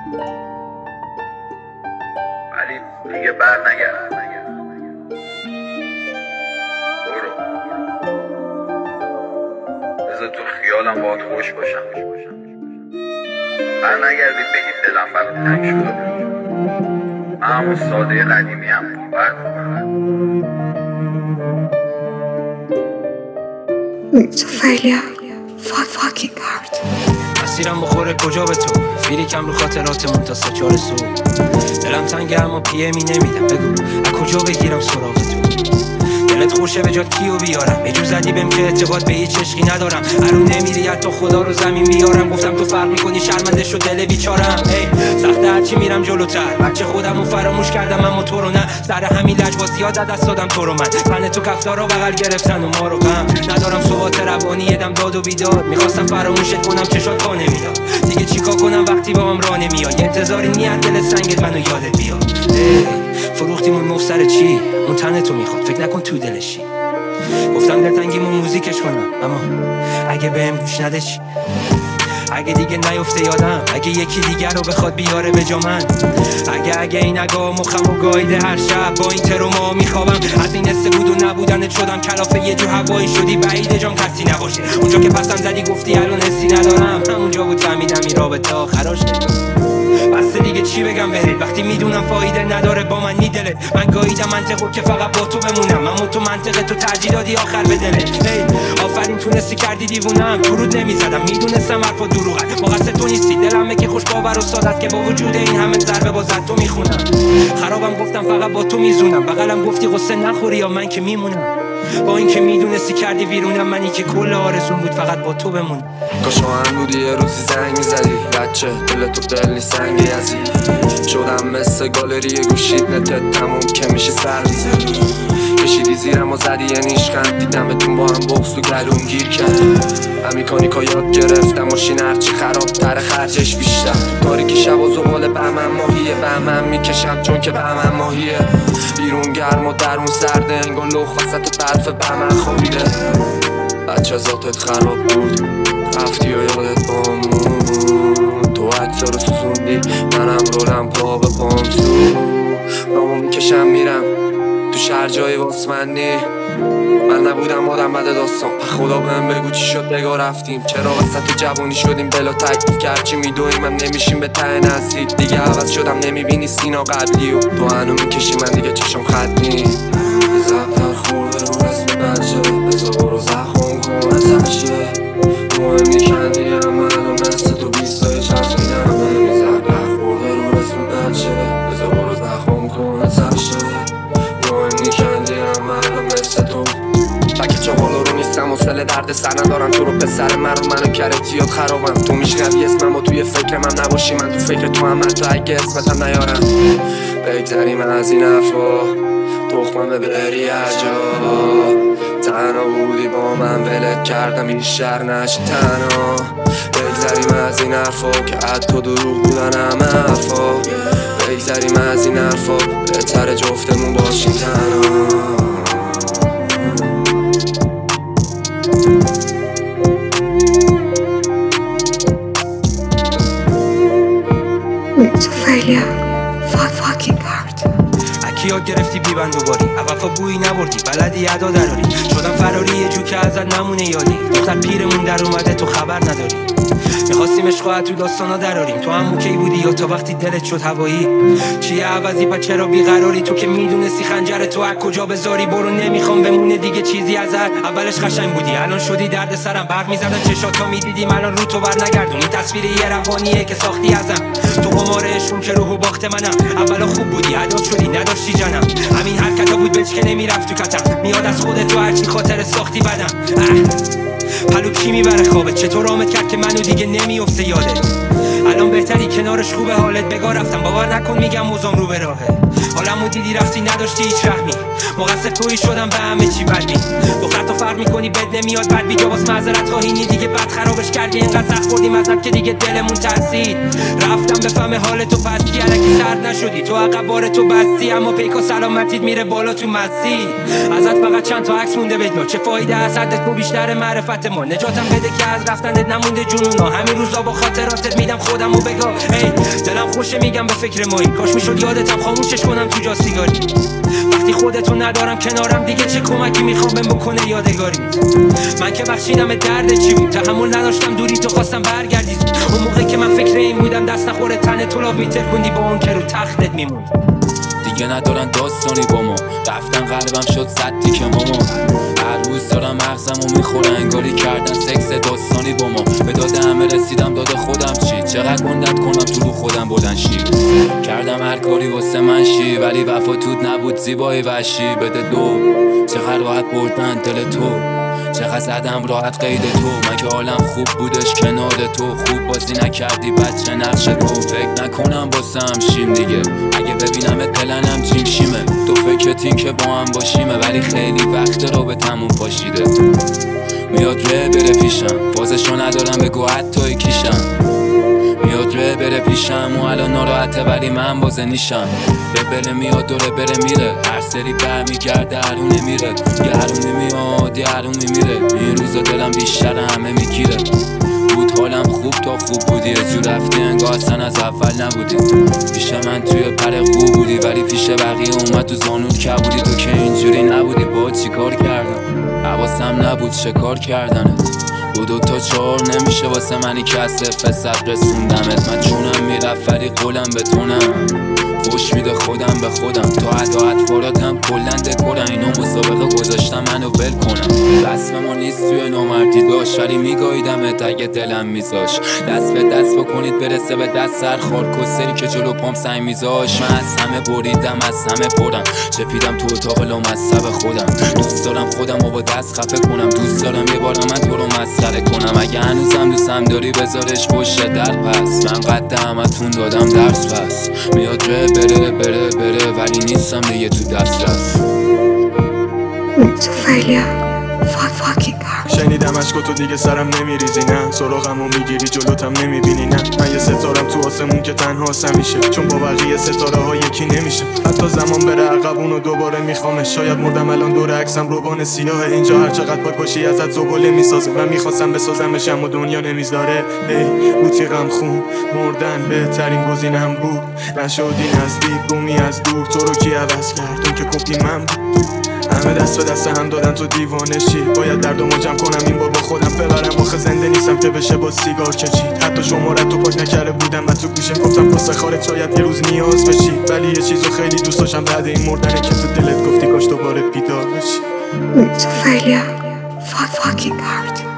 ولی دیگه بر نگرد. برو بذار تو خیالم باهات خوش باشم. بر نگردید بگید دلم برات تنگ شده. من همون ساده قدیمی هم تو خیلی fucking hard. مسیرم بخوره کجا به تو فیلیکم رو خاطراتمون تا 3-4 صبح. دلم تنگه اما پیه می نمیدم. بگو از کجا بگیرم سراغ تو؟ دلت خوشه به جات کیو بیارم؟ یه جو زدی بهم که اعتقاد به هیچ عشقی ندارم. هرو نمیری حتی خدا رو زمین بیارم. گفتم تو فرق میکنی شرمنده شد دل بیچارم. ای سخته هرچی میرم جلوتر. بچه خودم رو فراموش کردم اما تو رو نه. سر همین لجباز یاد دست دادم تو رو من. پن تو کفتارا بغل گرفتن و ما رو غم. ندارم ثبات روانی یدم داد و بیداد. میخواستم فراموشت کنم چشات پا نمیداد. دیگه چیکار کنم وقتی با هم راه نمیاد؟ یه انتظاری نیت دل سنگت منو یادت بیاد. فروختیمون مفسر چی؟ اون تن تو میخواد فکر نکن تو دلشی. گفتم دلتنگیمون موزیکش کنم اما اگه بهم گوش نده چی؟ اگه دیگه نیفته یادم، اگه یکی دیگر رو بخواد بیاره به جا من، اگه این نگاه مخم و گایده هر شب با این تروما میخوابم. از این حس بود و نبودنت شدم کلافه یه جو هوایی شدی بعید جام کسی نباشه. اونجا که پسم زدی گفتی الان حسی ندارم، همونجا بود فهمیدم این رابطه آخراش بس دیگه چی بگم بهت وقتی میدونم فایده نداره با من نیدلت. من گاییدم منطقو که فقط با تو بمونم اما تو منطقه تو ترجیح دادی آخر به دلت. آفرین تونستی کردی دیوونم تو رود نمیزدم میدونستم حرفا دروغه. با قصد تو نیستی دلمه که خوش باور و ساده است که با وجود این همه ضربه با زد تو میخونم. خرابم گفتم فقط با تو میزونم بغلم گفتی قصه نخوری یا من که میمونم. با این که میدونستی کردی ویرونم منی که کل آرزون بود فقط با تو بمون. کاش آهنگ بودی یه روزی زنگ میزدی بچه دل تو دل نیست سنگ یزی. شدم مثل گالری گوشید نتت تموم که میشه سر میزدی. کشیدی زیرم و زدی یه نیشخند دیدم بهتون با هم بغض تو گلوم گیر کرد. امیکانیکا یاد گرفتم ماشین هرچی خراب تر خرجش بیشتر. تو تاریکی شب و زغال بهمن ماهیه بهمن میکشم چون که بهمن ماهیه. بیرون گرم و درون سرده انگار لخ وسط برف بهمن خوابیده. بچه ذاتت خراب بود رفتی و یادت بامون. تو عکسا رو سوزوندی منم رولم پا به پام سو. رامو میکشم میرم تو شهر جای واسمنی. من نبودم آدم بده داستان خدا بهم بگو چی شد بگاه رفتیم. چرا وسط جوانی شدیم بلا تکلیف کرد چی میدویم هم نمیشیم به ته نزدیک. دیگه عوض شدم نمیبینی سینا قبلی و تو هنو میکشی من دیگه چشم خط نی. زبطر خورده رو رسم بچه بزا برو زخم کنه تشه. مهم نیکندی هم منو مثل تو بیستای چسبیدم بهم. زبطر خورده رو رسم بچه بزا برو زخم کنه تشه. مهم نیکندی هم منو مثل تو بکه چهالا رو نیستم و سل درد سر ندارم. تو رو پسر من رو منو کرتیات خرابم. تو میشنوی اسمم و توی فکر من نباشی من تو فکر تو هم حتی اگه اسمتم نیارم. بگذریم از این حرفا تخمم ببری هر جا. تنها بودی با من ولت کردم این شهر نشی تنها. بگذریم از این حرفا که حد تو دروغ بودن همه حرفا. بگذریم از این حرفا بهتر جفتمون باشیم تنها. تو خیلی fucking hard. یاد گرفتی بیبند دوباری وفا بویی نبردی بلدی ادا دراری. شدم فراری یه جو که ازت نمونه یادی. دختر پیرمون در اومده تو خبر نداری. میخواستیم عشق تو داستانا دراریم. تو هم اوکی بودی یا تا وقتی دلت شد هوایی. چیه عوضی پا چرا بیقراری؟ تو که میدونستی خنجر تو از کجا بذاری. برو نمیخوام بمونه دیگه چیزی ازت. اولش قشنگ بودی الان شدی درد سرم. برق میزدن چشاتا میدیدیم الان رو تو بر نگردون. این تصویر یه روانیه که ساختی ازم. تو قمارشون که روحو باخت منم. اولا خوب بودی عداد شدی نداشتی جنم. همین حرکتا بود بچ که نمیرفت تو کتم. میاد از خودت تو هرچی خاطر ساختی بدم. پلو کی میبره خوابت؟ چطور آمد کرد که منو دیگه نمیفته یادت؟ الان بهتری کنارش خوبه حالت. بگاه رفتم باور نکن میگم موزم رو به راهه. حالمو دیدی رفتی نداشتی هیچ رحمی. مقصر تویی شدم به همه چی بدبی. دختر تو فرق میکنی بد نمیاد بد بی جواز معذرت خواهینی دیگه بد خرابش کردی. اینقدر سخت خوردیم ازت که دیگه دلمون ترسید. رفتم بفهم حالت تو پستی الکی سرد نشدی. تو عقب بار تو بستی اما پیکا سلامتیت میره بالا تو مسیر. ازت فقط چند تا عکس مونده بگو چه فایده از حدت تو بیشتر معرفت ما. نجاتم بده که از رفتنت نمونده جنونا. همین روزا با خاطراتت میدم خودمو بگاه. دلم خوشه میگم به فکر مایی، کاش میشد یادتم خاموشش کنم تو جا سیگاری. وقتی خودتو ندارم کنارم دیگه چه کمکی میخوام بهم بکنه یادگاری. من که بخشیدم درد چی بود، تحمل نداشتم دوری تو خواستم برگردی. اون موقع که من فکر این بودم دست نخوره تن تو لاف میتر کندی با اون که رو تختت میموند. دیگه ندارن داستانی با ما، رفتن قلبم شد صدی که ماما. هر روز دارم مغزمو میخوره انگاری کردن سکس داستانی با ما. به داد همه رسیدم داد خودم چی، چقدر گندت کنم تو رو خودم بلند شی. کردم هر کاری واسه من شی، ولی وفا توت نبود زیبای وحشی. بده دو چقدر راحت بردن دل تو، چقدر زدم راحت قید تو. من که حالم خوب بودش کنار تو، خوب بازی نکردی بچه نقش تو. فکر نکنم باسم شیم دیگه، اگه ببینم دلنم جیم شیمه. تو فکرتین که با هم باشیمه، ولی خیلی وقت رابطمون پاشیده. میاد ره بره پیشم، فازشو ندارم بگو حتی کیشم. میاد ره بره پیشم و الان ناراحته ولی من بازه نیشم. بره میاد دوره بره میره، هر سری برمیگرده هرونه میره. یه هرونی میاد یه هرونی میره، این روزا دلم بیشتر همه میگیره. بود حالم خوب تا خوب بودی، یه جور رفتی انگار اصلا از اول نبودی. پیش من توی پر خوب بودی، ولی پیش بقیه اومد تو زانود کبودی. تو که اینجوری نبودی با چی کار کردم، حواسم نبود شکار کردنت. 2 تا 4 نمیشه واسه منی که از 0 صد رسوندمت. من چونم میرفت ولی قولم به تونم، فوش میده خودم به خودم. تا حتی اطفاراتم کلن دکورن، اینو مسابقه گذاشتم منو ول کنم. رسم ما نیست توی نامردی داشت، ولی میگاهیدمت اگه دلم میذاش. دست به دست بکنید برسه به دست سر خار کسری که جلو پام سنگ میذاش. من از همه بریدم از همه پرم، چپیدم تو اتاق لامصب خودم. دوست دارم خودم رو با دست خفه کنم، دوست دارم یه بار من تو رو مسخره کنم. اگه هنوزم دوستم داری بذارش پشت در پس، من قد همتون دادم درس پس. میاد ره بره ولی نیستم دیگه تو دسترس. It's a failure. Fucking hard. شنیدم اشکو تو دیگه سرم نمیریزی، نه سراغمو میگیری جلوتم نمیبینی. نه من یه ستارم تو آسمون که تنها همیشه، چون با بقیه ستاره ها یکی نمیشه. حتی زمان بره عقب اونو دوباره میخوامش. شاید مردم الان دور عکسم روبان سیاهه، اینجا هر چقدر پاک باشی ازت زباله میسازه. من میخواستم بسازمش اما دنیا نمیذاره. رو تیغم خون مردن بهترین گزینم بود، نشدی نزدیک گمی از دور. تو رو کی عوض کرد؟ اون که کپی من بود. همه دست به دست هم دادن تو دیوانشی، باید دردمو جمع کنم این بار با خودم ببرم. آخه زنده نیستم که بشه با سیگار چچید. حتی شمارت تو پاک نکرده بودم و تو گوشم گفتم واسه خارج شاید یه روز نیاز بشی. ولی یه چیزو خیلی دوست داشتم بعد این مردنه که تو دلت گفتی کاش دوباره بیدار بشی. It's a failure. Fucking hard.